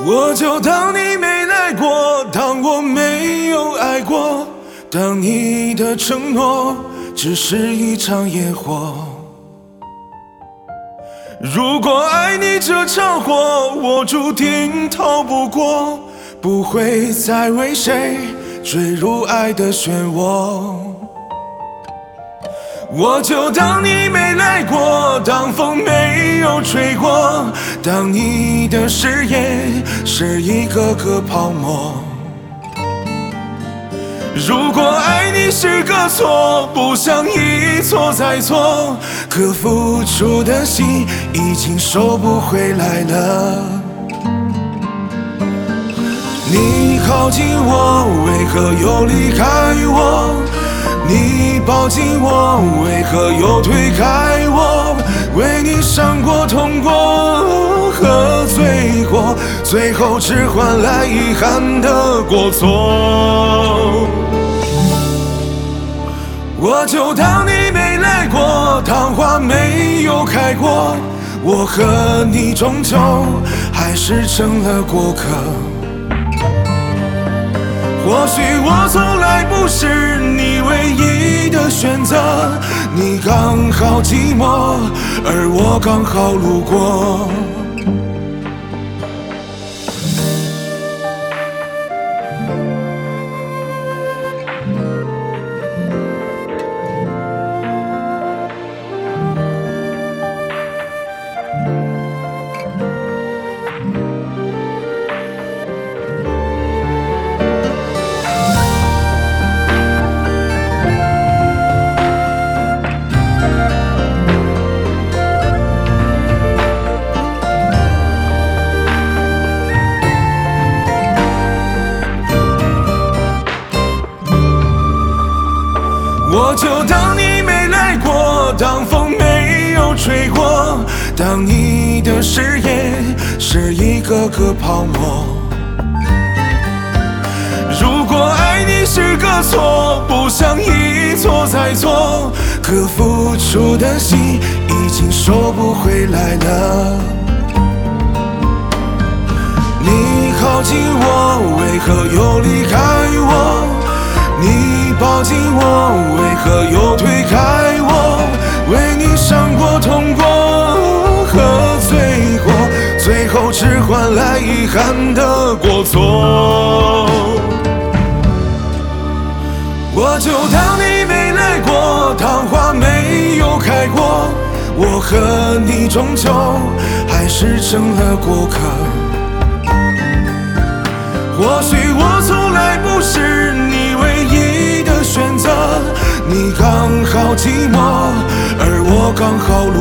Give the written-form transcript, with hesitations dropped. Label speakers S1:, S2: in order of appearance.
S1: 我就当你没来过，当我没有爱过，当你的承诺只是一场野火。如果爱你这场火，我注定逃不过，不会再为谁坠入爱的漩涡。我就当你没来过，当风没有吹过，当你的誓言是一个个泡沫。如果爱你是个错，不想一错再错，可付出的心已经收不回来了。你靠近我，为何又离开我？你抱紧我，为何又推开我？为你伤过、痛过和醉过，最后只换来遗憾的过错。我就当你没来过，当花没有开过，我和你终究还是成了过客。或许我从来不是你唯一的选择，你刚好寂寞，而我刚好路过。我就当你没来过，当风没有吹过，当你的誓言是一个个泡沫。如果爱你是个错，不想一错再错，可付出的心已经收不回来了。你靠近我，为何又离开我？你抱紧我，为何又推开我？为你伤过、痛过和醉过，最后只换来遗憾的过错。我就当你没来过，当花没有开过，我和你终究还是成了过客。或许我从来不是你唯一的选择，你刚好寂寞，而我刚好